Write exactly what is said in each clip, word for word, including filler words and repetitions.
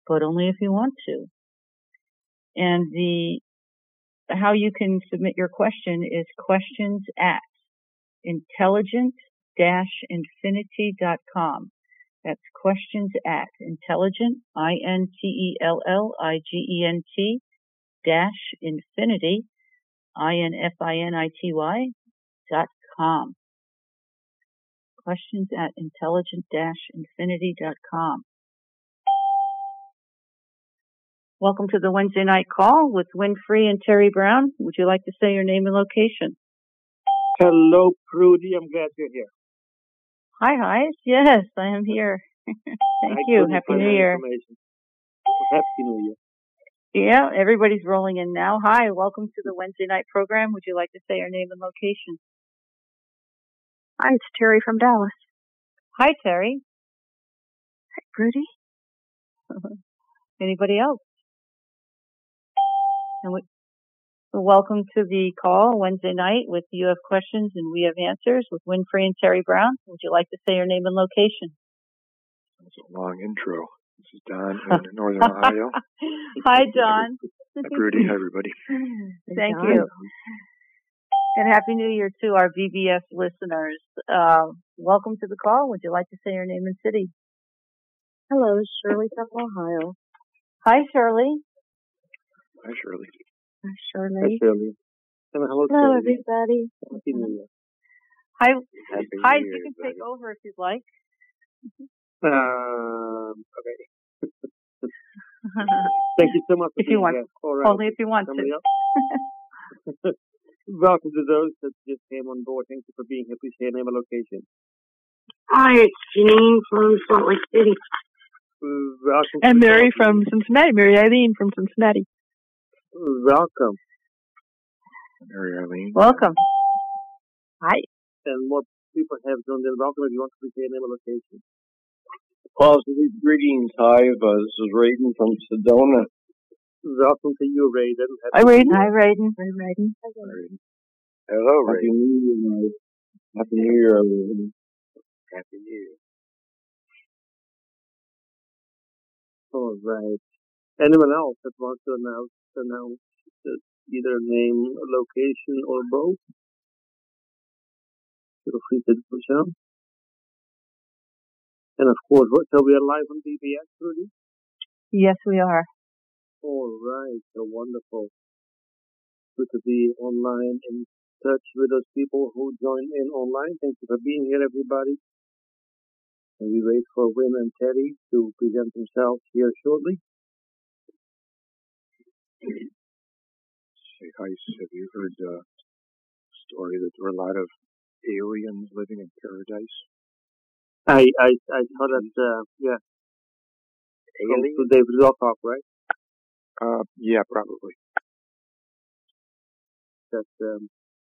but only if you want to. And the how you can submit your question is questions at intelligent dash infinity dot com. That's questions at intelligent, I N T E L L I G E N T, dash infinity, I N F I N I T Y, dot com. Questions at intelligent dash infinity dot com. Welcome to the Wednesday night call with Winfrey and Terry Brown. Would you like to say your name and location? Hello, Prudy. I'm glad you're here. Hi, hi. Yes, I am here. Thank I you. Happy New Year. Happy New Year. Yeah, everybody's rolling in now. Hi, welcome to the Wednesday night program. Would you like to say your name and location? Hi, it's Terry from Dallas. Hi, Terry. Hi, Prudy. Anybody else? And we, welcome to the call Wednesday night with You Have Questions and We Have Answers with Winfrey and Terry Brown. Would you like to say your name and location? That's a long intro. This is Don in Northern Ohio. Hi, Don. Hi, Prudy. Hi, everybody. Thank Don. you. And Happy New Year to our V B S listeners. Uh, welcome to the call. Would you like to say your name and city? Hello, Shirley from Ohio. Hi, Shirley. Hi, Shirley. Hi, Shirley. Hi, Shirley. And hello, Hello, Shirley. everybody. Happy New Year. Hi, Happy hi. New You Year, can everybody. take over if you'd like. Um, okay. Thank you so much for If you being want. here. All right. Only if you want Somebody to. else? Welcome to those that just came on board. Thank you for being here. Please say your name and location. Hi, it's Janine from Salt Lake City. Welcome. And to the Mary call. from Cincinnati, Mary Eileen from Cincinnati. Welcome. Mary Eileen. Welcome. Hi. And more people have joined in. Welcome if you want to please say your name and location. Positive greetings. Hi, uh, this is Raiden from Sedona. Welcome to you, Raiden. Hi, Raiden. Hi, Raiden. Hi, Raiden. Hello, Happy Ray. New Year, guys. Happy New Year, everyone. Happy New Year. All right. Anyone else that wants to announce, announce uh, either name, location, or both? Feel free to do so. And of course, what, so we are live on B B S, Rudy? Yes, we are. All right. So wonderful. Good to be online in touch with those people who join in online. Thank you for being here, everybody. And we wait for Win and Teddy to present themselves here shortly. Say hi. Have you heard the story that there were a lot of aliens living in paradise? I I I saw that. Uh, yeah. Aliens? To David Lockoff, right? Uh, yeah, probably. That um,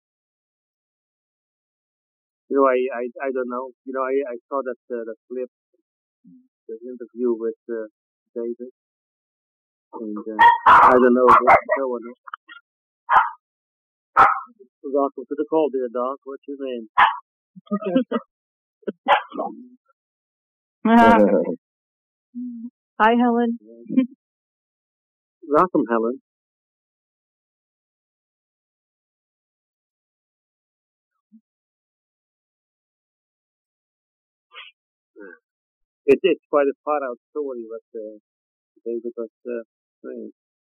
you know, I, I I don't know. You know, I I saw that uh, that clip, the interview with uh, David, and uh, I don't know what's going on. Welcome to the call, dear Doc. What's your name? Hi, Helen. Welcome, Helen. It, it's quite a far out story what uh, David was uh, saying.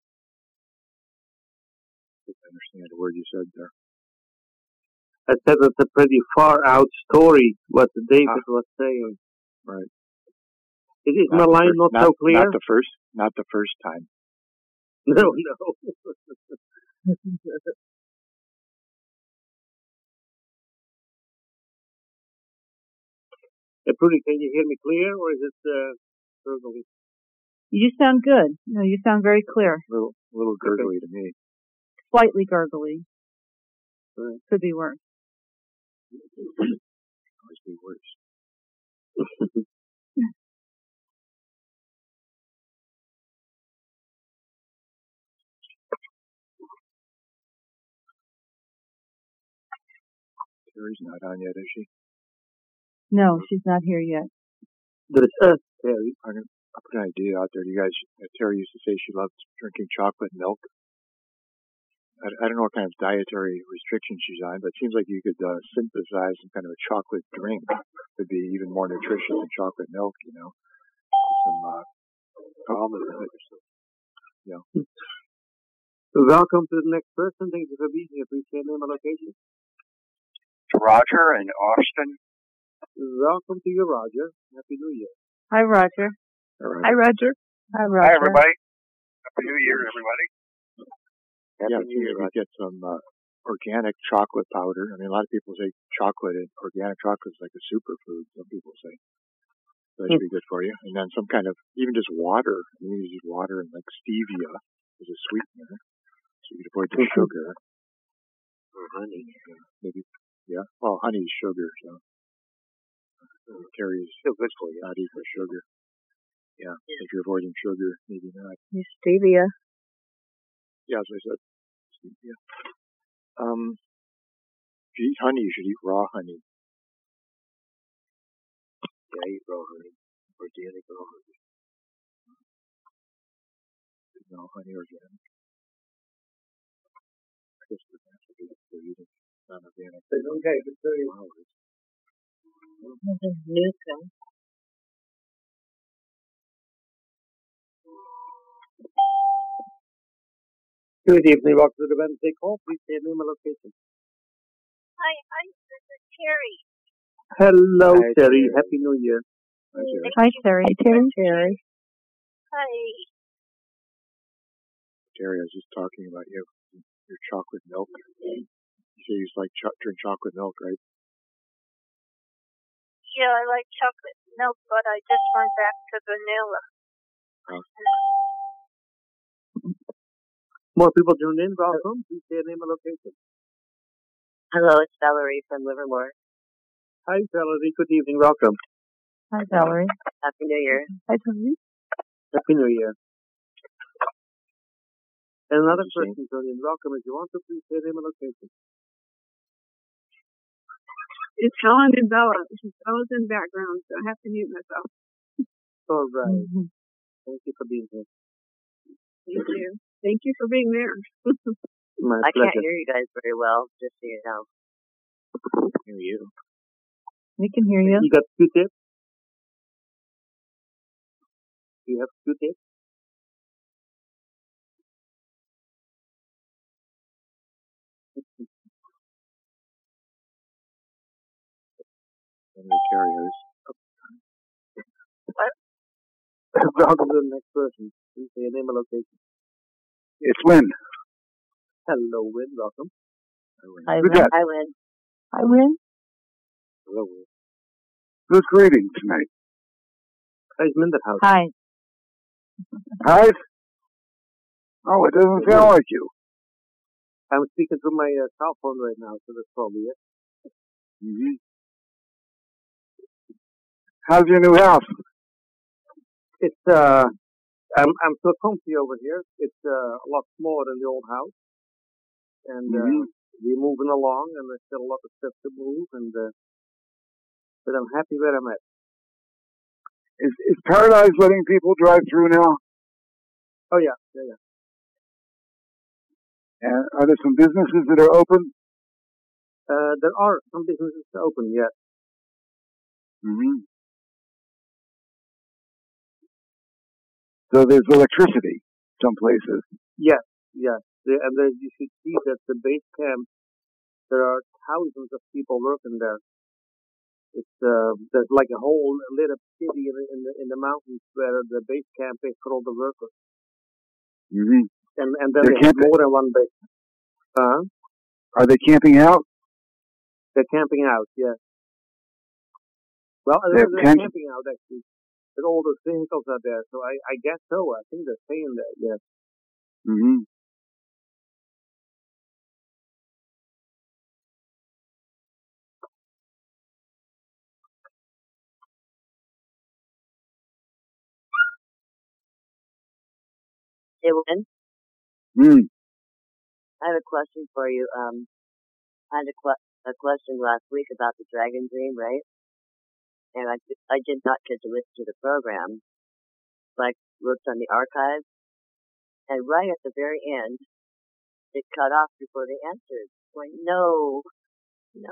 I didn't understand a word you said there. I said it's a pretty far out story what David Ah. was saying. Right. Is, is Not my the line fir- not, not so clear? Not the first. Not the first time. No, no. Uh, Prudy, can you hear me clear, or is it uh, gurgly? You sound good. No, you sound very clear. A little, little gurgly to me. Slightly gurgly. Right. Could be worse. Always be worse. Terry's not on yet, is she? No, she's not here yet. There's us, Terry. I'm gonna, I'll put an idea out there. You guys, uh, Terry used to say she loved drinking chocolate milk. I, I don't know what kind of dietary restrictions she's on, but it seems like you could uh, synthesize some kind of a chocolate drink. Could be even more nutritious than chocolate milk, you know. Some uh, almond milk or something. Yeah. Welcome to the next person. Thank you for being here. Please say name and location. Roger in Austin. Welcome to you, Roger. Happy New Year. Hi, Roger. All Hi, right. Roger. Hi, Roger. Hi, everybody. Happy New Year, everybody. Yeah, Happy New Year, you Roger. get some uh, organic chocolate powder. I mean, a lot of people say chocolate and organic chocolate is like a superfood. Some people say so that should be good for you. And then some kind of even just water. I mean, you use water and like stevia as a sweetener, so you can avoid the sugar. Or honey. Yeah, maybe, yeah. Well, honey is sugar, so it carries Still good for you. not eat for sugar. Yeah, if you're avoiding sugar, maybe not. Stevia. Yeah, as I said, stevia. Um, if you eat honey, you should eat raw honey. Yeah, I eat raw honey. Organic raw honey. No, honey organic. I guess it doesn't have to be if they're eating non-organic Okay, good for you. flowers. Newsom. Good evening. Welcome to the Wednesday call. Please say name and location. Hi, hi, this is Terry. Hello, Hi, Terry. Terry. Happy New Year. Hi, Terry. Hi, Terry. Hi, Terry. Terry. Hi. Terry, I was just talking about you, your chocolate milk. You say you used to like cho- drink chocolate milk, right? Yeah, I like chocolate milk, but I just went back to vanilla. Oh. More people tuned in. Welcome. Please say name and location. Hello, it's Valerie from Livermore. Hi, Valerie. Good evening. Welcome. Hi, Valerie. Happy New Year. Hi, Tony. Happy New Year. And another Same. person tuned in. Welcome. If you want to, please say name and location. It's Helen and Bella. Bella's in the background, so I have to mute myself. All right. Mm-hmm. Thank you for being here. Thank you. Thank you for being there. My I pleasure. can't hear you guys very well, just so you know. Hear you. We can hear you. You got Q-tip? You have Q-tip? Anyway, Terry, I was Welcome to the next person. Please say your name and location. It's Lynn. Hello, Win. Welcome. Hi, Who's Win. that? I win. Hi, Win. Hello, Win. Who's greeting tonight? Hi, Minderhouse. Hi. Hi? Oh, it doesn't sound like you. I'm speaking through my uh, cell phone right now, so that's probably it. Mm-hmm. How's your new house? It's, uh, I'm, I'm so comfy over here. It's uh, a lot smaller than the old house. And uh, Mm-hmm. we're moving along, and there's still a lot of stuff to move, and uh, but I'm happy where I'm at. Is, is Paradise letting people drive through now? Oh, yeah, yeah, yeah. And are there some businesses that are open? Uh, there are some businesses open, yeah. Mm-hmm. So there's electricity some places. Yes, yes. The, and there, you should see that the base camp, there are thousands of people working there. It's uh, there's like a whole lit up city in, in the in the mountains where the base camp is for all the workers. Mm-hmm. And and then They're they have camping. more than one base. Uh, Are they camping out? they're camping out, yeah. Well, They're they're, they're camp- camping out actually. But all those vehicles are there, so I, I guess so. I think they're staying there, yes. Mm-hmm. Hey, Lynn, Mm. I have a question for you. Um, I had a, que- a question last week about the Dragon Dream, right? And I, I did not get to listen to the program. like looks on the archives, and right at the very end, it cut off before they answered. Going, no, no.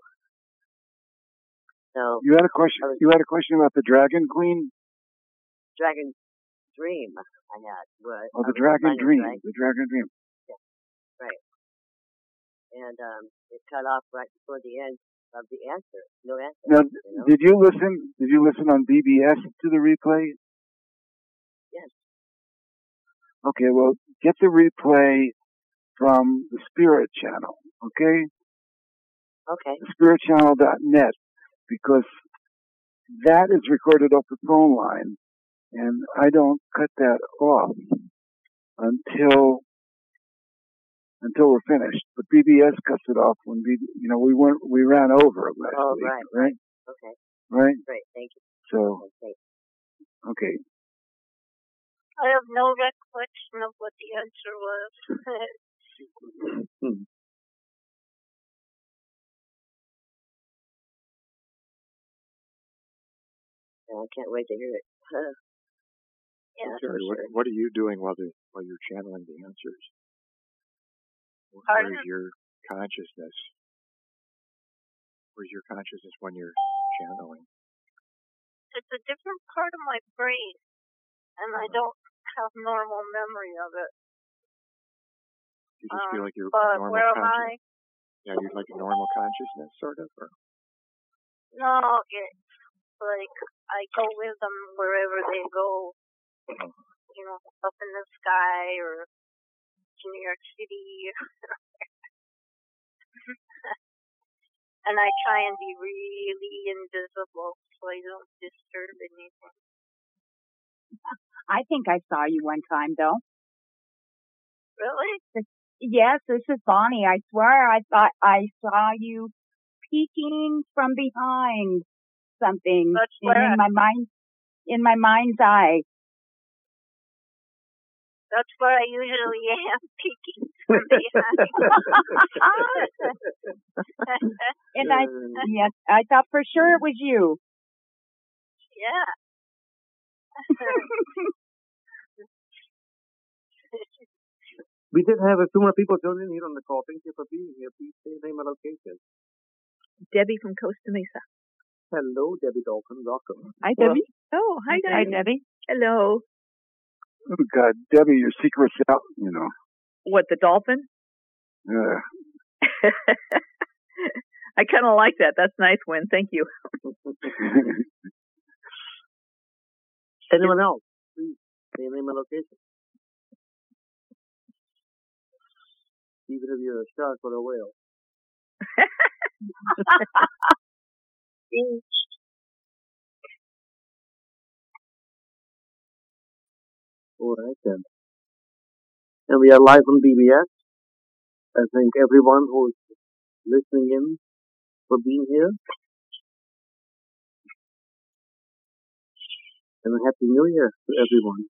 So You had a question. I was, You had a question about the Dragon Queen. Dragon Dream I had. Where Oh, I the was Dragon finding, Dream. right? The Dragon Dream. Yeah, right. And um, it cut off right before the end of the answer. No answer. Now, You know? did you listen? Did you listen on B B S to the replay? Yes. Okay. Well, get the replay from the Spirit Channel. Okay. Okay. spirit channel dot net, because that is recorded off the phone line, and I don't cut that off until until we're finished. But B B S cuts it off when we, you know, we weren't we ran over it last Oh, week, right. right? Okay. Right. Great. Thank you. So, Okay. okay. I have no recollection of what the answer was. Hmm. Yeah, I can't wait to hear it. Yeah. Terry, what, what are you doing while the while you're channeling the answers? Where Pardon? is your consciousness? Where's your consciousness when you're channeling? It's a different part of my brain, and I don't have normal memory of it. You just Um, feel like you're but normal where am conscious. I? Yeah, you're like a normal consciousness, sort of. Or? No, it's like I go with them wherever they go. You know, up in the sky or to New York City. And I try and be really invisible so I don't disturb anything. I think I saw you one time, though. Really? Yes, this is Bonnie. I swear I thought I saw you peeking from behind something That's in, where in my mind, in my mind's eye. That's where I usually am, peeking from behind. And I, yes, I thought for sure it was you. Yeah. We did have a few more people join in here on the call. Thank you for being here. Please say your name and location. Debbie from Costa Mesa. Hello, Debbie Dolphin. Welcome. Hi, Debbie. Oh, hi, Hi, guys. Debbie. Hello. Oh God, Debbie, your secret's out. You know. What, the dolphin? Yeah. I kind of like that. That's nice, Win. Thank you. Anyone else? Please say your name and location. Even if you're a shark or a whale. All right then. And we are live on B B S. I thank everyone who's listening in for being here. And a happy new year to everyone.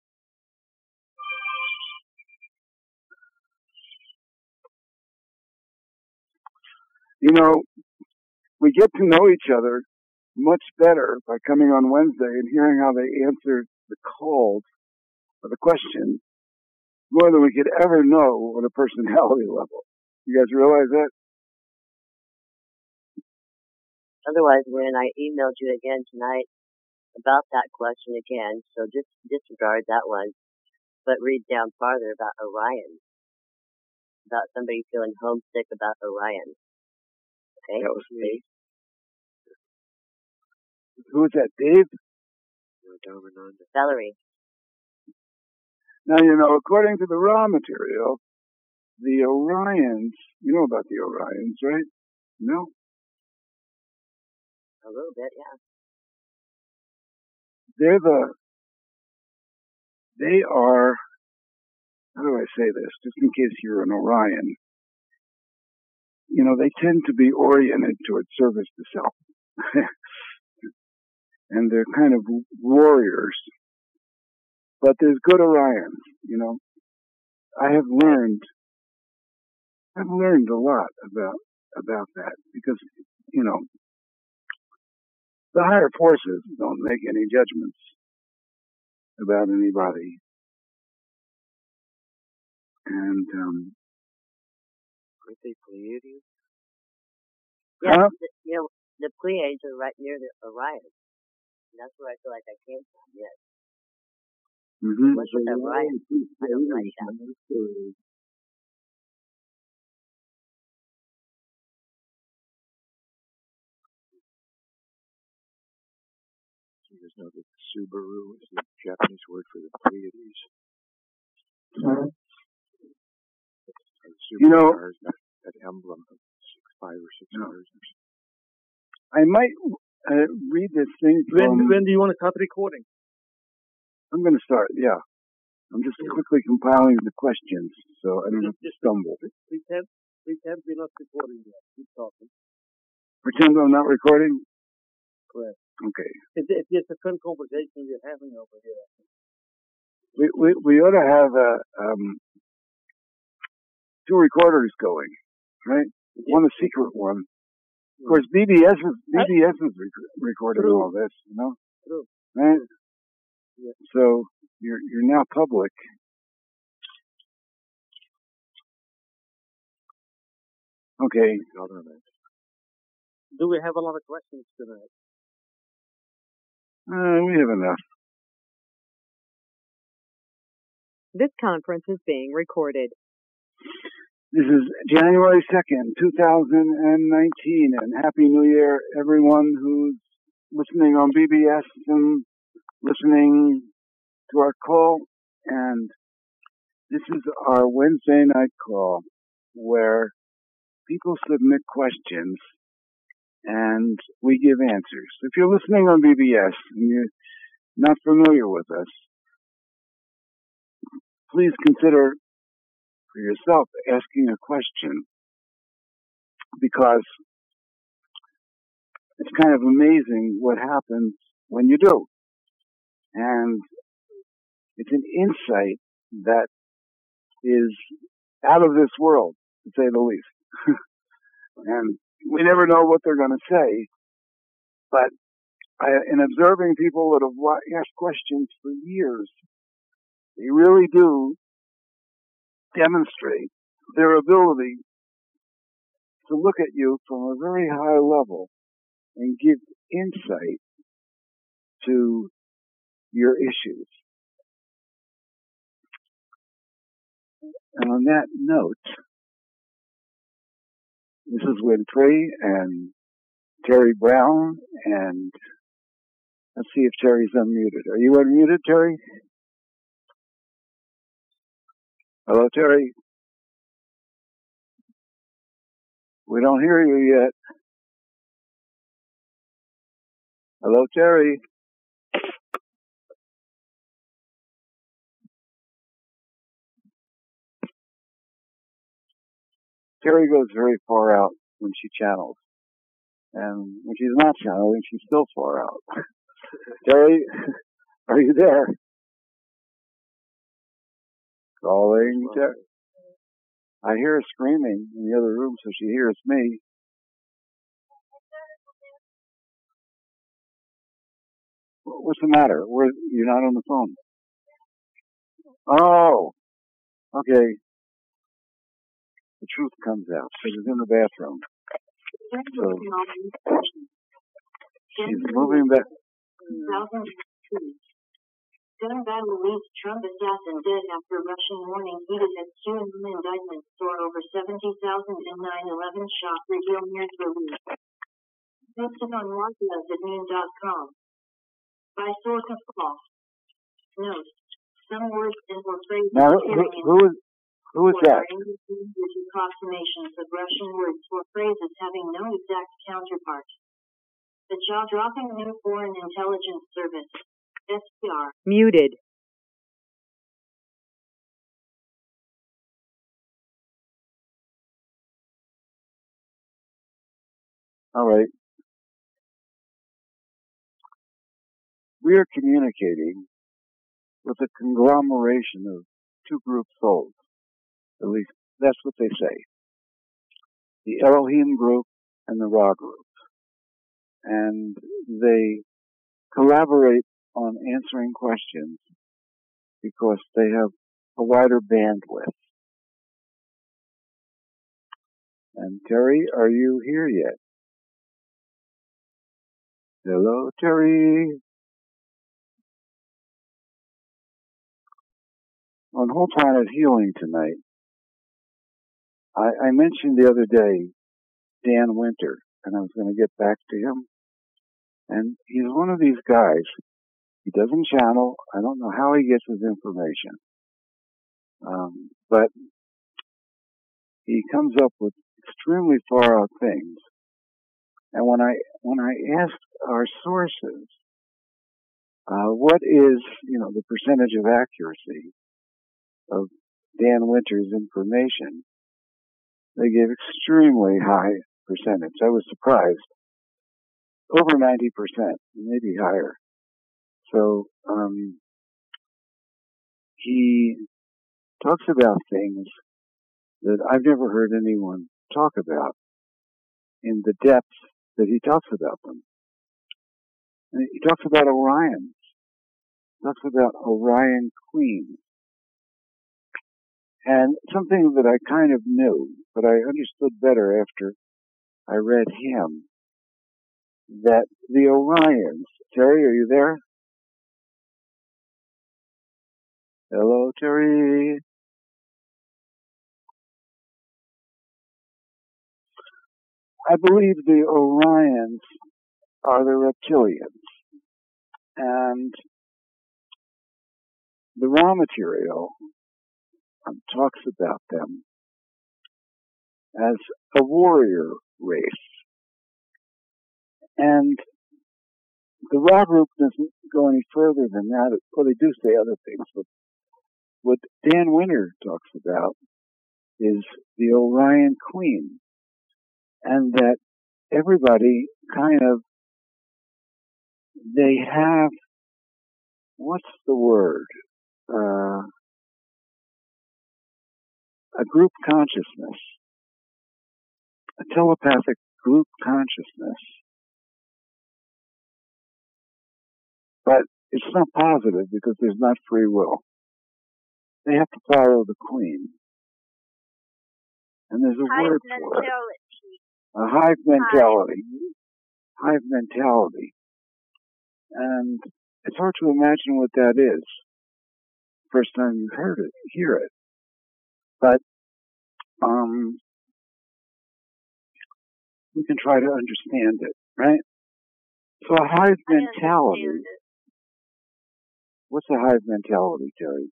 You know, we get to know each other much better by coming on Wednesday and hearing how they answer the calls or the questions more than we could ever know on a personality level. You guys realize that? Otherwise, when I emailed you again tonight about that question again, so just disregard that one, but read down farther about Orion, about somebody feeling homesick about Orion. Okay? That was me. Who is that, Dave? Valerie. Now, you know, according to the raw material, the Orions, you know about the Orions, right? No? A little bit, yeah. They're the, they are, how do I say this, just in case you're an Orion, you know, they tend to be oriented toward service to self. And they're kind of warriors. But there's good Orions, you know. I have learned, I've learned a lot about, about that because, you know, the higher forces don't make any judgments. about anybody. And, um, Aren't they Pleiades? Yeah, huh? the, you know, the Pleiades are right near the Orion. And that's where I feel like I came from, yes. Mm-hmm. What's with Orion? I don't like that. You just know that Subaru is the Japanese word for the Pleiades. Uh, Or the you know, Subaru cars, that, that emblem of six, five or six no. cars. I might uh, read this thing from... When, when do you want to start recording? I'm going to start, yeah. I'm just quickly compiling the questions so I don't have to stumble. Pretend, pretend we're not recording yet. Keep talking. Pretend I'm not recording? Correct. Okay. It, it's just a fun conversation we're having over here. We we, we ought to have uh, um, two recorders going, right? One a secret one. Of course, B B S is B B S is rec- recording True. all this, you know, True. right? Yeah. So you're you're now public. Okay. Government. Do we have a lot of questions tonight? Uh, we have enough. This conference is being recorded. This is January second, two thousand nineteen, and Happy New Year, everyone who's listening on B B S and listening to our call. And this is our Wednesday night call where people submit questions and we give answers. If you're listening on B B S and you're not familiar with us, please consider for yourself asking a question, because it's kind of amazing what happens when you do. And it's an insight that is out of this world, to say the least. And we never know what they're going to say, but I, in observing people that have asked questions for years, they really do demonstrate their ability to look at you from a very high level and give insight to your issues. And on that note, this is Winfrey and Terry Brown, and let's see if Terry's unmuted. Are you unmuted, Terry? Hello, Terry. We don't hear you yet. Hello, Terry. Terry goes very far out when she channels. And when she's not channeling, she's still far out. Terry, are you there? Calling Terry. I hear her screaming in the other room, so she hears me. What's the matter? Where, you're not on the phone. Oh, okay. The truth comes out. She was in the bathroom. So she's moving back. Gun battle leads Trump assassin dead after Russian warning heated as Q A N indictments soar over seventy thousand in nine eleven shock reveal news release. Posted on Marquez at noon dot com. By source of false. Note. Some words and or phrases now, who, who is who is that? Approximations of Russian words or phrases having no exact counterpart. The jaw-dropping new Foreign Intelligence Service. S P R. Muted. All right. We are communicating with a conglomeration of two group souls. At least that's what they say. The Elohim group and the Ra group. And they collaborate on answering questions because they have a wider bandwidth. And Terry, are you here yet? Hello, Terry. On Whole Planet Healing tonight, I, I mentioned the other day Dan Winter, and I was going to get back to him. And he's one of these guys. He doesn't channel. I don't know how he gets his information. Um, but he comes up with extremely far out things. And when I when I asked our sources, uh, what is, you know, the percentage of accuracy of Dan Winter's information, they gave extremely high percentage. I was surprised. Over ninety percent, maybe higher. So, um, he talks about things that I've never heard anyone talk about in the depth that he talks about them. And he talks about Orion. He talks about Orion Queen. And something that I kind of knew, but I understood better after I read him, that the Orions, Terry, are you there? Hello, Terry. I believe the Orions are the reptilians. And the raw material um, talks about them as a warrior race. And the raw group doesn't go any further than that. Well, they do say other things, but what Dan Winter talks about is the Orion Queen. And that everybody kind of, they have, what's the word? Uh, a group consciousness, a telepathic group consciousness. But it's not positive because there's not free will. They have to follow the Queen. And there's a Hive word mentality. for it. A hive mentality. Hive. hive mentality. And it's hard to imagine what that is. First time you heard it, hear it. But um, we can try to understand it, right? So a hive mentality. What's a hive mentality, Terry?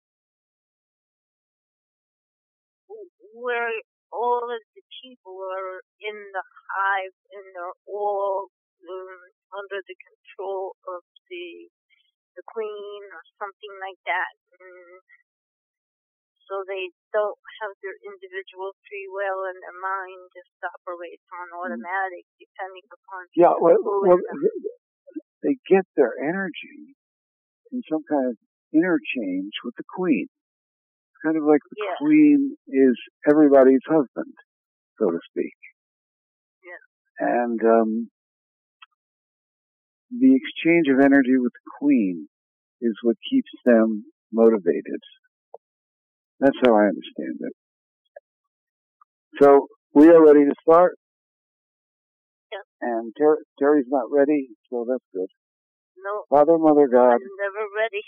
Where all of the people are in the hive and they're all um, under the control of the the queen or something like that. And so they don't have their individual free will and their mind just operates on automatic depending upon yeah, well, well, them. They get their energy in some kind of interchange with the queen. Kind of like the yeah. queen is everybody's husband, so to speak. Yeah. And um, the exchange of energy with the queen is what keeps them motivated. That's how I understand it. So we are ready to start. Yeah. And Ter- Terry's not ready, so that's good. No. Father, Mother, God. I'm never ready.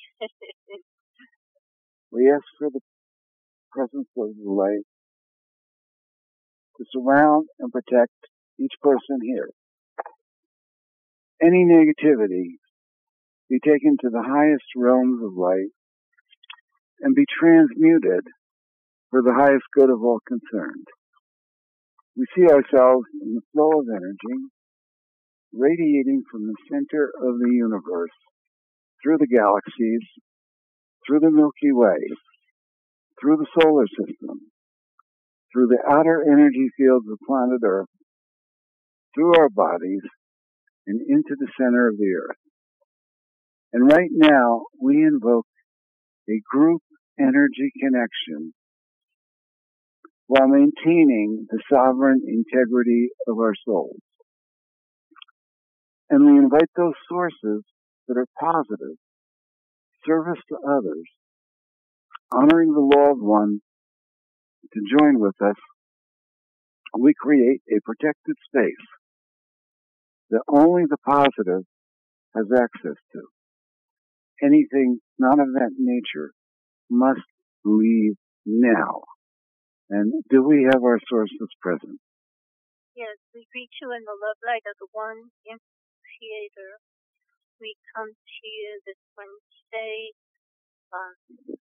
We ask for the presence of the light to surround and protect each person here. Any negativity be taken to the highest realms of light and be transmuted for the highest good of all concerned. We see ourselves in the flow of energy radiating from the center of the universe, through the galaxies, through the Milky Way, through the solar system, through the outer energy fields of planet Earth, through our bodies, and into the center of the Earth. And right now, we invoke a group energy connection while maintaining the sovereign integrity of our souls. And we invite those sources that are positive, service to others, honoring the law of one, to join with us, we create a protected space that only the positive has access to. Anything not of that nature must leave now. And do we have our sources present? Yes, we greet you in the love light of the one in Creator. We come to you this Wednesday, uh,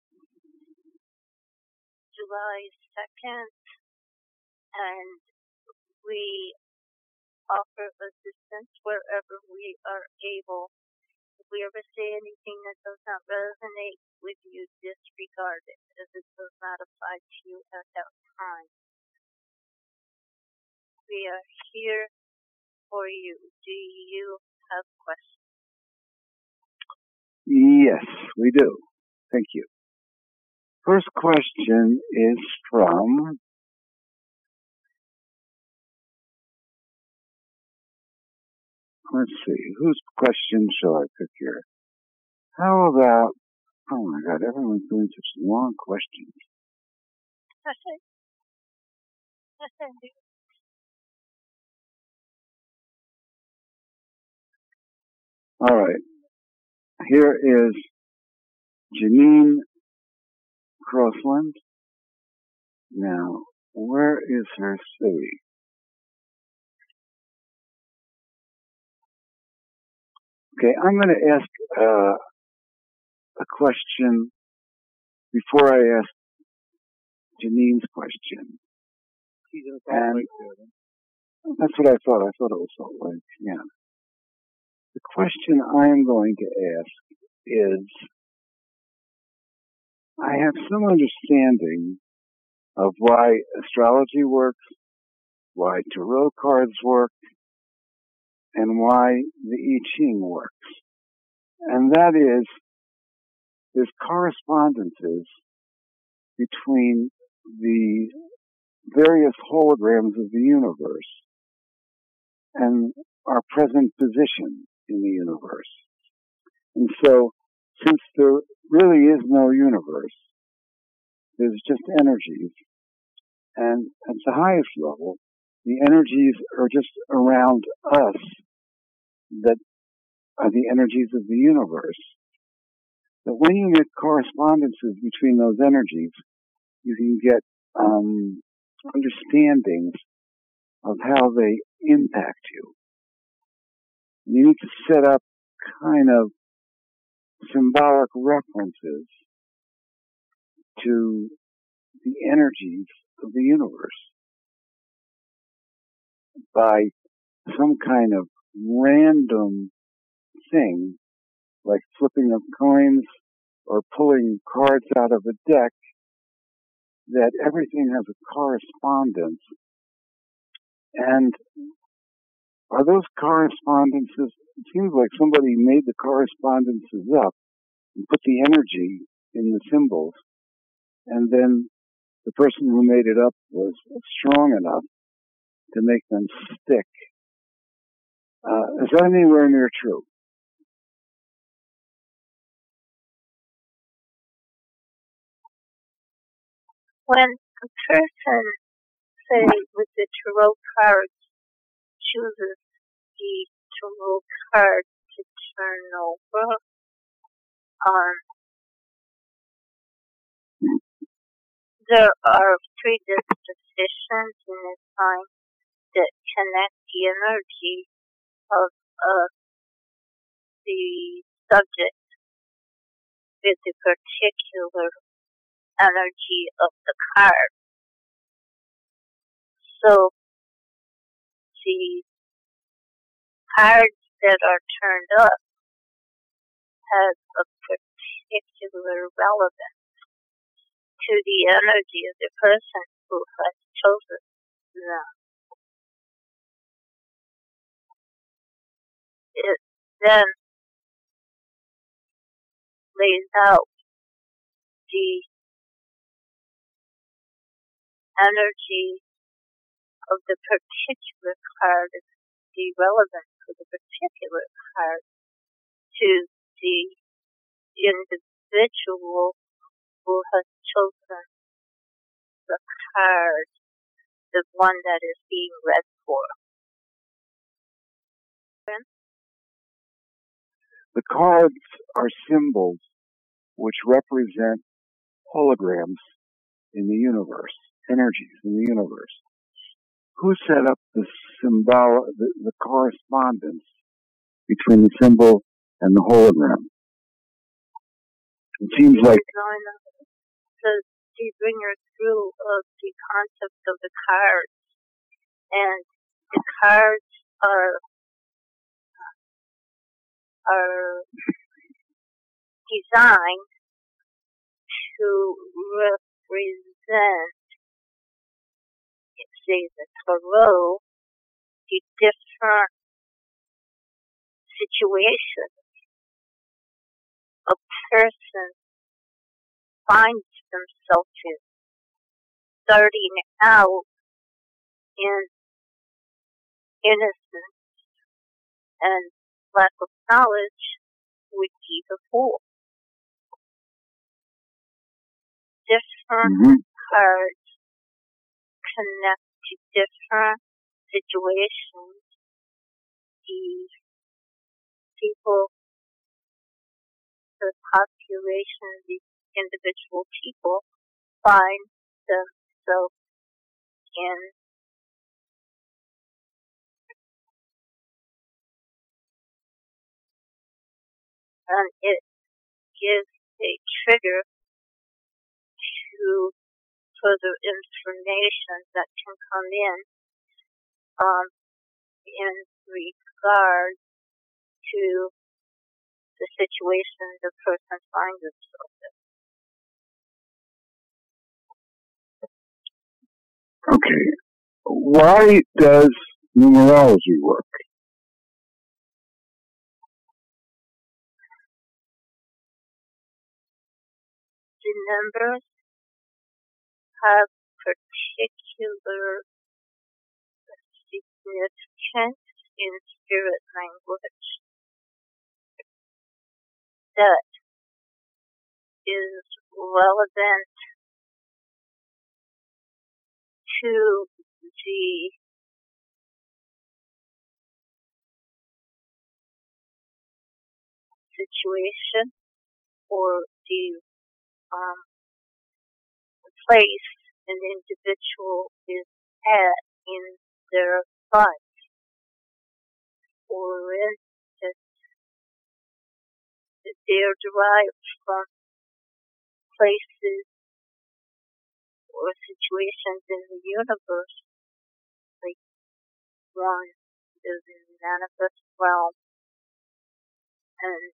July second, and we offer assistance wherever we are able. If we ever say anything that does not resonate with you, disregard it, as it does not apply to you at that time. We are here for you. Do you have questions? Yes, we do. Thank you. First question is from let's see, whose question shall I pick here? How about, oh my God, everyone's doing such long questions. All right. Here is Janine Crossland. Now, where is her city? Okay, I'm going to ask uh, a question before I ask Janine's question. She's in Salt And Lake City. that's what I thought. I thought it was Salt Lake. Yeah. The question I am going to ask is, I have some understanding of why astrology works, why tarot cards work, and why the I Ching works. And that is, there's correspondences between the various holograms of the universe and our present position in the universe. And so, since there really is no universe, there's just energies. And at the highest level, the energies are just around us that are the energies of the universe. But when you get correspondences between those energies, you can get um, understandings of how they impact you. You need to set up kind of symbolic references to the energies of the universe by some kind of random thing, like flipping of coins or pulling cards out of a deck, that everything has a correspondence. And are those correspondences, it seems like somebody made the correspondences up and put the energy in the symbols, and then the person who made it up was strong enough to make them stick. Uh, is that anywhere near true? When a person, say, with the tarot cards, chooses the tarot card to turn over, um, there are predispositions in this time that connect the energy of uh, the subject with the particular energy of the card. So the cards that are turned up have a particular relevance to the energy of the person who has chosen them. It then lays out the energy of the particular card, the relevance of the particular card to the individual who has chosen the card, the one that is being read for. The cards are symbols which represent holograms in the universe, energies in the universe. Who set up the symbol, the, the correspondence between the symbol and the hologram? It seems like the bringer through of the concept of the cards, and the cards are are designed to represent, say, the tarot, the different situations a person finds themselves in, starting out in innocence and lack of knowledge would be the fool. Different mm-hmm. cards connect to different situations. The people, the population, the individual people find themselves in. And it gives a trigger to further information that can come in um, in regard to the situation the person finds himself in. Okay. Why does numerology work? The numbers have particular significance in spirit language that is relevant to the situation or the um, place an individual is at in their life. For instance, they are derived from places or situations in the universe, like one is in the manifest realm, and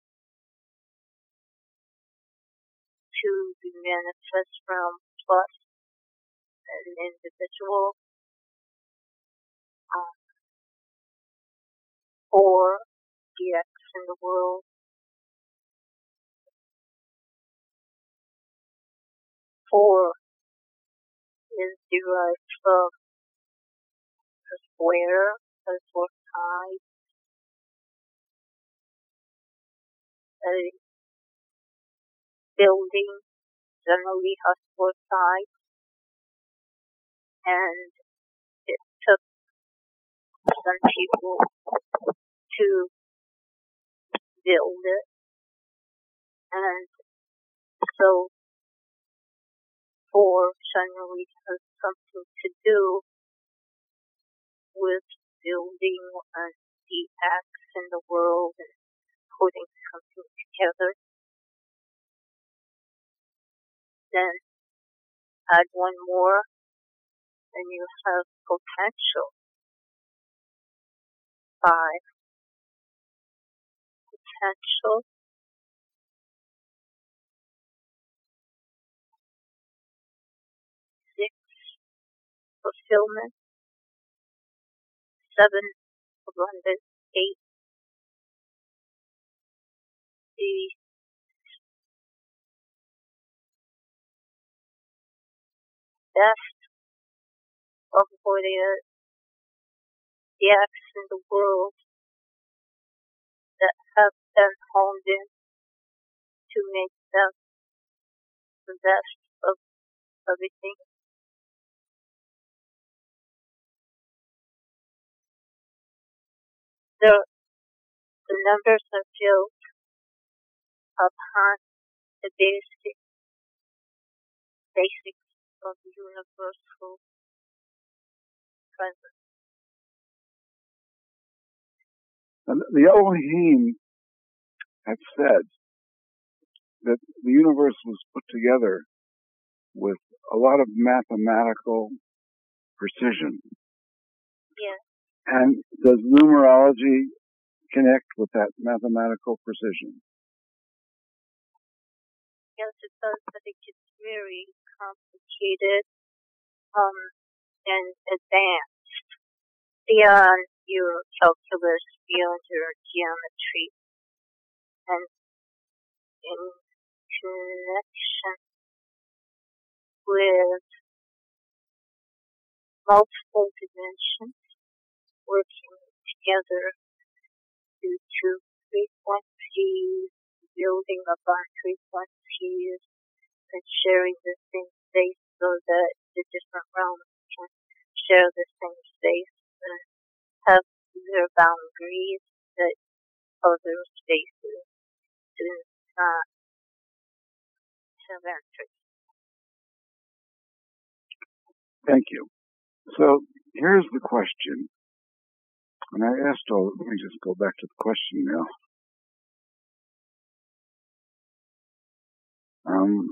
two, the manifest realm plus an individual, um, four, the X in the world, four is derived from a square, a four side, a building generally has four sides, and it took some people to build it, and so four generally has something to do with building and the acts in the world and putting something together. Then add one more, and you have potential. Five. Potential. Six. Fulfillment. Seven. Abundance. Eight. The best of what is the acts in the world that have been honed in to make them best of everything. The, the numbers are built upon the basic basics of universal presence. And the Elohim had said that the universe was put together with a lot of mathematical precision. Yes. And does numerology connect with that mathematical precision? Yes, it does, but it gets very complicated um, and advanced beyond your calculus, beyond your geometry, and in connection with multiple dimensions working together due to frequencies, building upon frequencies, and sharing the same space so that the different realms can share the same space and have their boundaries that other spaces do not have entered. Thank you. So here's the question. And I asked all, let me just go back to the question now. Um,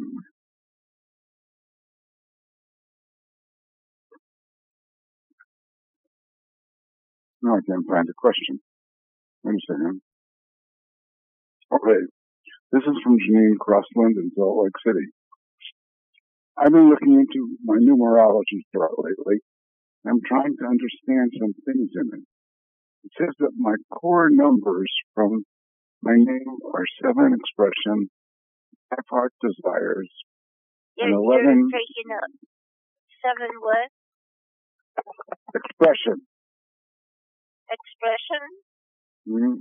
no, I can't find the question. Wait a second. Okay. This is from Janine Crossland in Salt Lake City. I've been looking into my numerology chart lately. I'm trying to understand some things in it. It says that my core numbers from my name are seven expression, five heart desires, You're, and eleven you're taking up seven what? expression. Expression? Mm-hmm.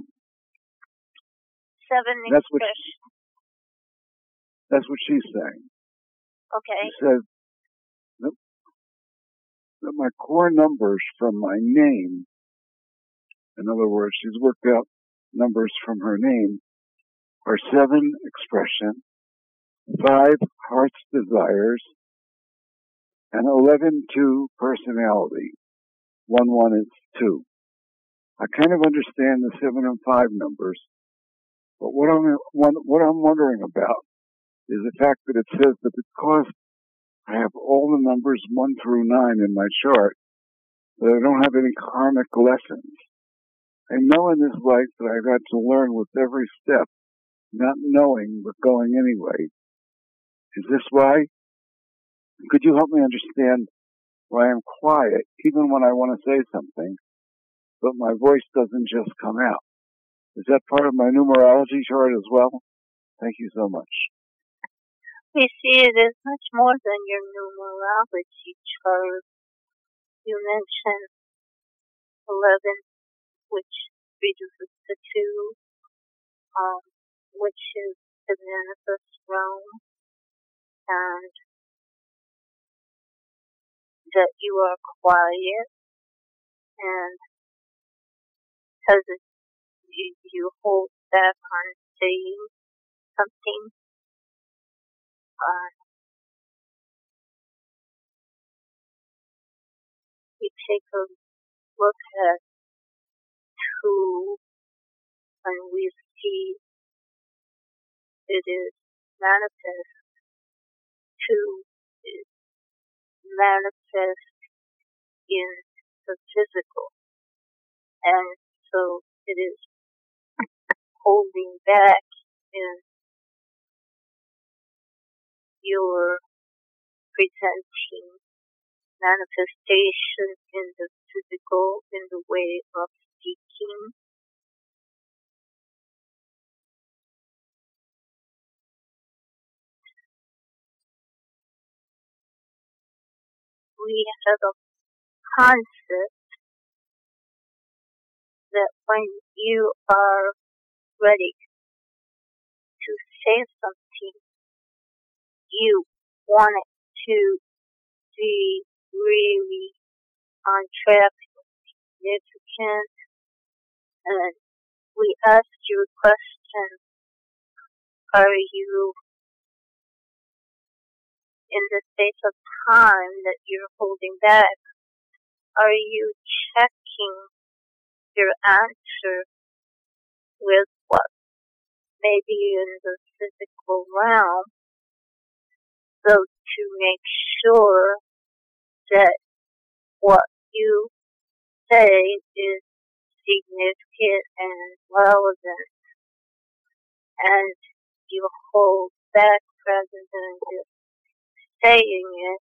Seven That's what expression. she, that's what she's saying. Okay. She says that, that my core numbers from my name, in other words, she's worked out numbers from her name, are seven expression, five heart's desires, and eleven two personality. One one is two. I kind of understand the seven and five numbers, but what I'm what I'm wondering about is the fact that it says that because I have all the numbers one through nine in my chart, that I don't have any karmic lessons. I know in this life that I've had to learn with every step, not knowing but going anyway. Is this why? Could you help me understand why I'm quiet even when I want to say something, but my voice doesn't just come out? Is that part of my numerology chart as well? Thank you so much. We see it as much more than your numerology chart. You mentioned eleven, which reduces to two, um, which is the manifest realm, and that you are quiet, and because you, you hold back on saying something, uh, you take a look at two, and we see it is manifest. Two is manifest in the physical, and so it is holding back in your presenting manifestation in the physical in the way of speaking. We have a concept that when you are ready to say something, you want it to be really on track, significant, and we asked you a question, are you in the space of time that you're holding back, are you checking your answer with what may be in the physical realm, so to make sure that what you say is significant and relevant, and you hold back rather than just saying it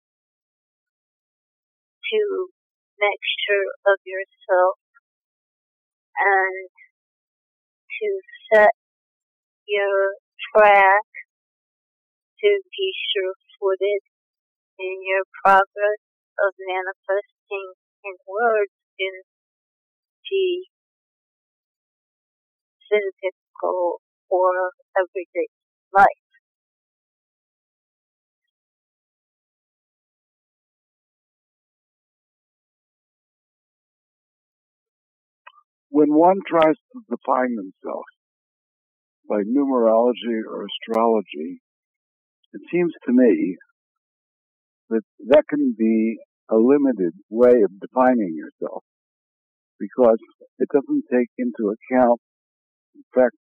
to make sure of yourself and to set your track to be sure-footed in your progress of manifesting in words in the physical or everyday life. When one tries to define themselves by numerology or astrology, it seems to me that that can be a limited way of defining yourself, because it doesn't take into account the fact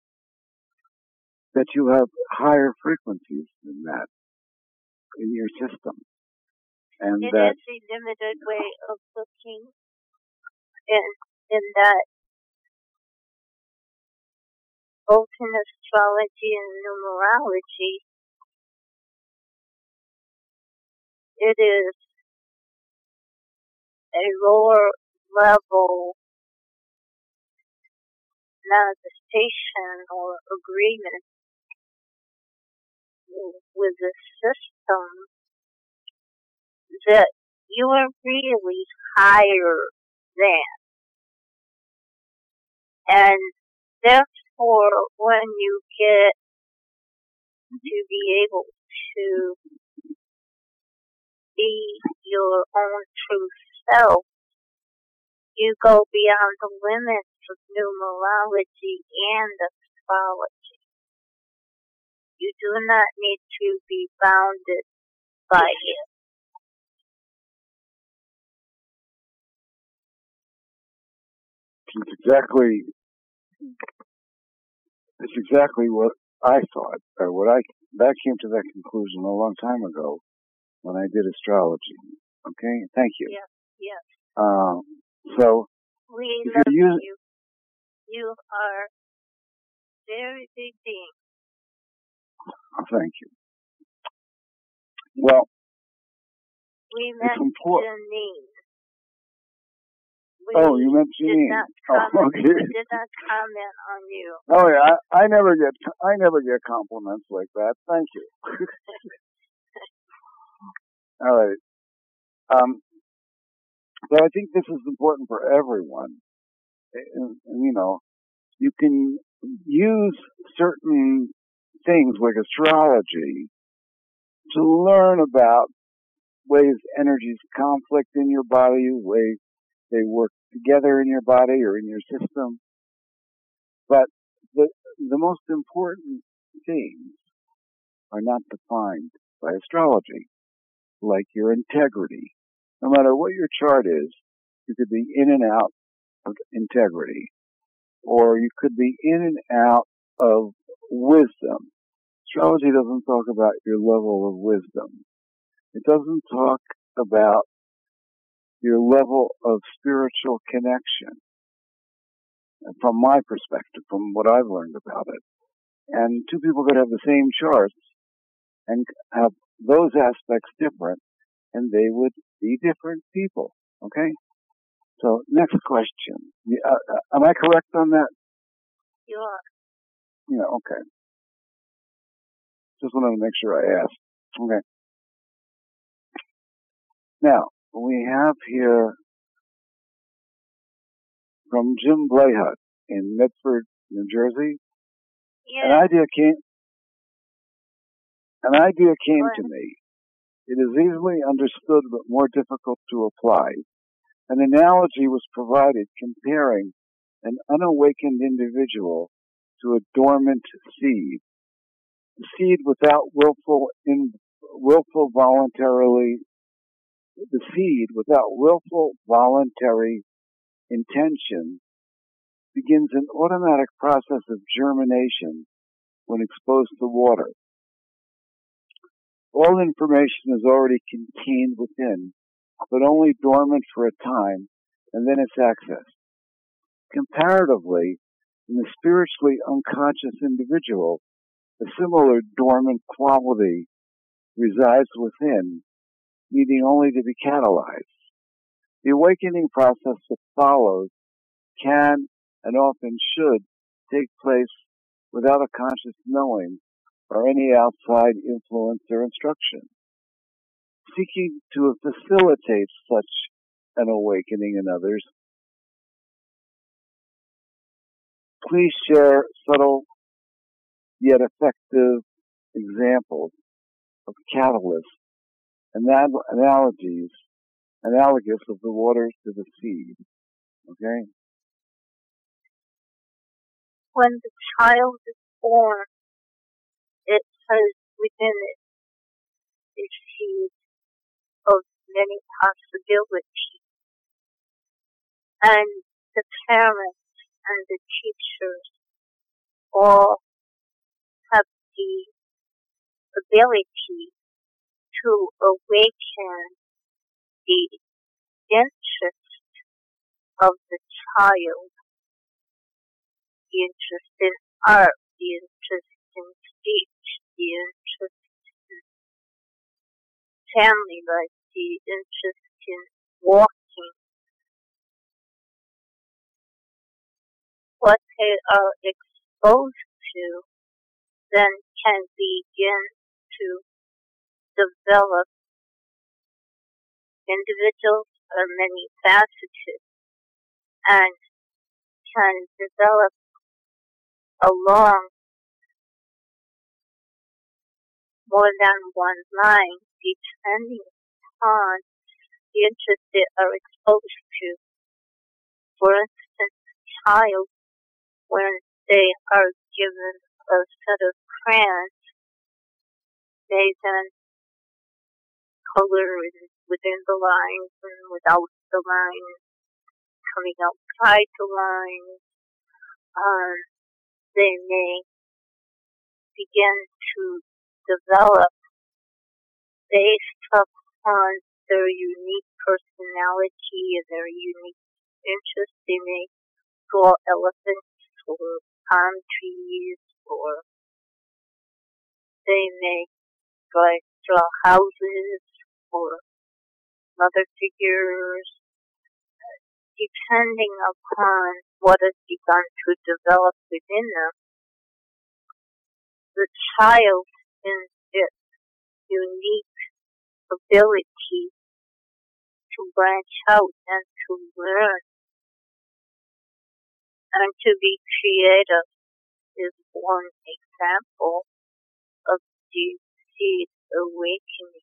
that you have higher frequencies than that in your system. And it that is a limited way of looking in, in that both in astrology and numerology, it is a lower level manifestation or agreement with the system that you are really higher than. And therefore, when you get to be able to be your own true self, you go beyond the limits of numerology and astrology. You do not need to be bounded by it. It's exactly, it's exactly what I thought, or what I, I came to that conclusion a long time ago when I did astrology. Okay, thank you. Yes, yes. Um, so, we if love you're using, you. You are very big being. Oh, thank you. Well, we met Janine. We oh, you meant Janine. Did not comment, oh, okay. We did not comment on you. Oh yeah, I, I never get I never get compliments like that. Thank you. All right. Um, so I think this is important for everyone. And, and, you know, you can use certain things like astrology to learn about ways energies conflict in your body, ways they work together in your body or in your system. But the the most important things are not defined by astrology, like your integrity. No matter what your chart is, you could be in and out of integrity, or you could be in and out of wisdom. Astrology doesn't talk about your level of wisdom. It doesn't talk about your level of spiritual connection, from my perspective, from what I've learned about it. And two people could have the same charts and have those aspects different, and they would be different people. Okay? So, next question. Uh, uh, am I correct on that? You are. Yeah, okay. Just wanted to make sure I asked. Okay. Now, we have here from Jim Blayhut in Medford, New Jersey. Yeah. An idea came. An idea came to me. It is easily understood but more difficult to apply. An analogy was provided comparing an unawakened individual to a dormant seed. The seed without willful, in, willful voluntarily, the seed without willful voluntary intention begins an automatic process of germination when exposed to water. All information is already contained within, but only dormant for a time, and then it's accessed. Comparatively, in the spiritually unconscious individual, a similar dormant quality resides within, needing only to be catalyzed. The awakening process that follows can and often should take place without a conscious knowing or any outside influence or instruction. Seeking to facilitate such an awakening in others, please share subtle yet effective examples of catalysts and analogies, analogous of the water to the seed. Okay? When the child is born, it has within it a seed of many possibilities. And the parents and the teachers all have the ability to awaken the interest of the child, the interest in art, the interest in speech, the interest in family life, the interest in walking. What they are exposed to then can begin to develop. Individuals are many faceted and can develop along more than one line depending upon the interest they are exposed to. For instance, a child, when they are given a set of crayons, they then color within the lines and without the lines, coming outside the lines. Um, they may begin to develop based upon their unique personality and their unique interests. They may draw elephants or palm trees, or they may draw, draw houses or mother figures, depending upon what has begun to develop within them. The child in its unique ability to branch out and to learn and to be creative is one example of the seed awakening.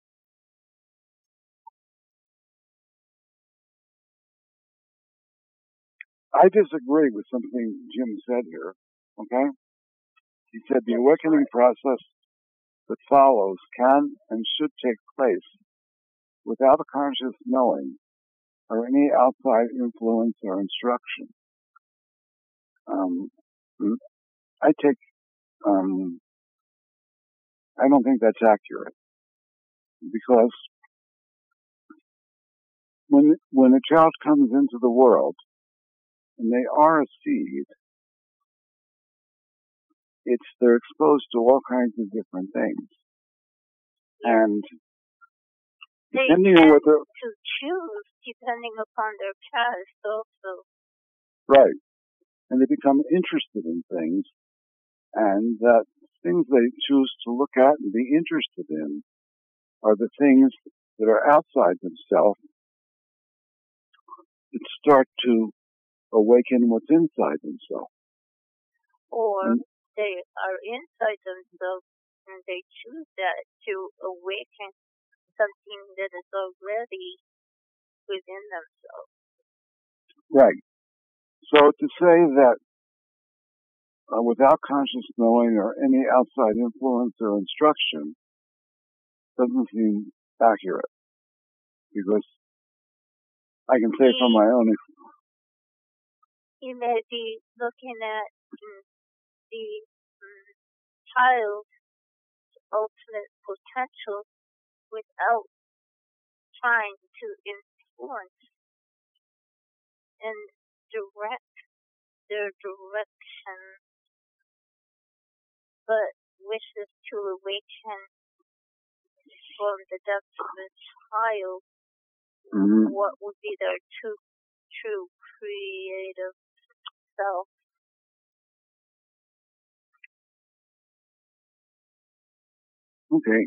I disagree with something Jim said here, okay? He said the awakening process that follows can and should take place without a conscious knowing or any outside influence or instruction. Um, I take, um, I don't think that's accurate, because when when a child comes into the world and they are a seed, it's they're exposed to all kinds of different things, and they depending tend on what they're to choose depending upon their caste also. Right. And they become interested in things, and that things they choose to look at and be interested in are the things that are outside themselves that start to awaken what's inside themselves. Or and, they are inside themselves and they choose that to awaken that is already within themselves. Right. So to say that uh, without conscious knowing or any outside influence or instruction doesn't seem accurate, because I can say from my own experience. You may be looking at mm, the mm, child's ultimate potential without trying to influence and direct their direction, but wishes to awaken from the depths of the child Mm-hmm. what would be their true, true creative self. Okay.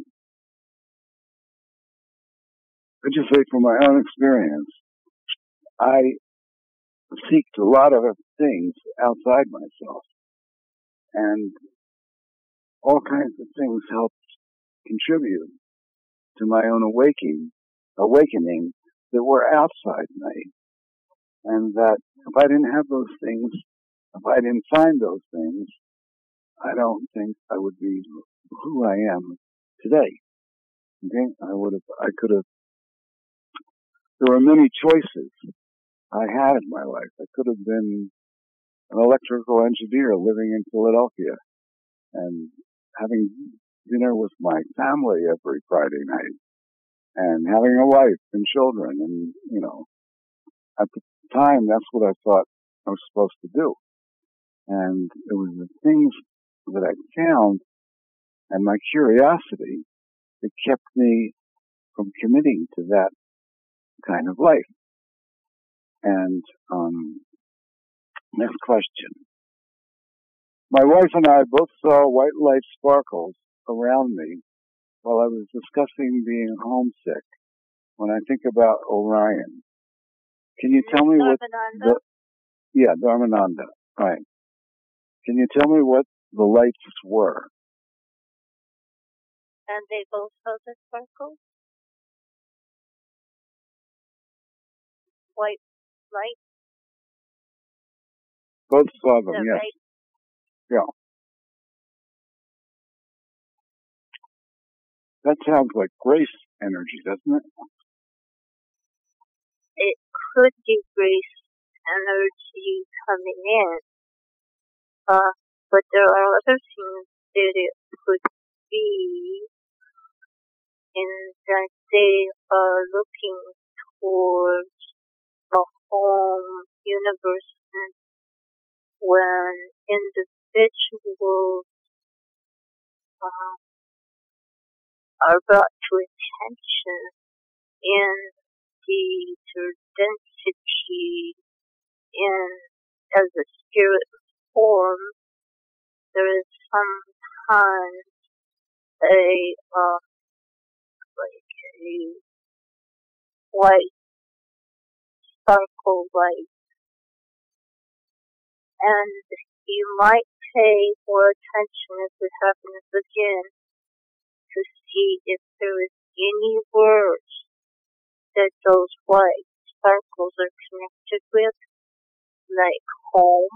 I just say from my own experience, I seeked a lot of things outside myself, and all kinds of things helped contribute to my own awakening, awakening that were outside me. And that if I didn't have those things, if I didn't find those things, I don't think I would be who I am today. Okay? I would have, I could have, there were many choices I had in my life. I could have been an electrical engineer living in Philadelphia and having dinner with my family every Friday night and having a wife and children. And, you know, at the time, that's what I thought I was supposed to do. And it was the things that I found and my curiosity that kept me from committing to that kind of life. And, um, next question. My wife and I both saw white light sparkles around me while I was discussing being homesick when I think about Orion. Can you tell me what the, yeah, Dharmananda, right. Can you tell me what the lights were? And they both saw the sparkles? White light? Both saw them, yes. Right? Yeah. That sounds like grace energy, doesn't it? It could be grace energy coming in, uh, but there are other things that it could be in that they are looking towards a home universe when individuals uh, are brought to attention in the their density in as a spirit form. There is sometimes a uh, like a white sparkle light, and you might pay more attention if it happens again to see if there is any words that those white sparkles are connected with, like home,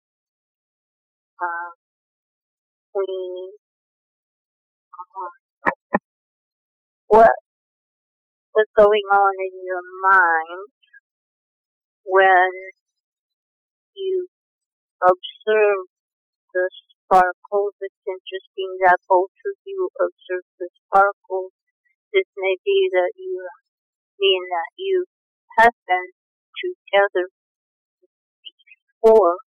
uh, queen, uh, what was going on in your mind when you observe the sparkles. It's interesting that both of you observe the sparkles. This may be that you mean that you have been together before,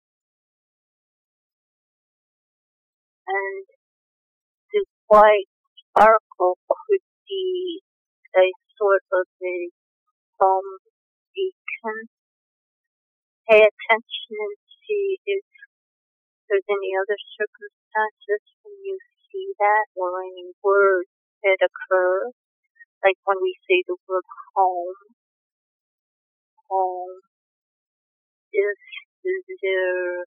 and the white sparkle could be a sort of a home beacon. Pay attention and see if there's any other circumstances when you see that, or any words that occur, like when we say the word home. Home. Is, is there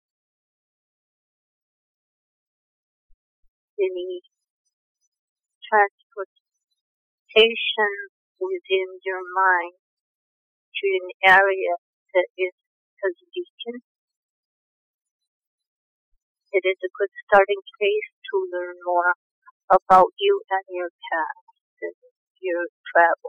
any transportation within your mind to an area that is has weakened. It is a good starting place to learn more about you and your past and your travel.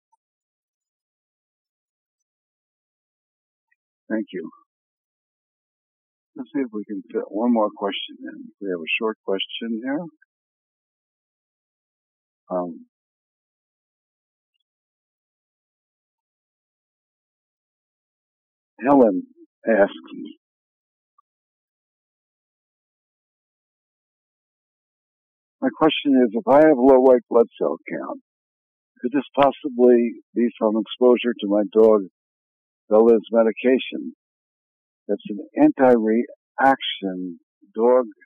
Thank you. Let's see if we can fit one more question in. We have a short question here. Um, Helen asks, my question is, if I have low white blood cell count, could this possibly be from exposure to my dog Bella's medication? That's an anti-reaction dog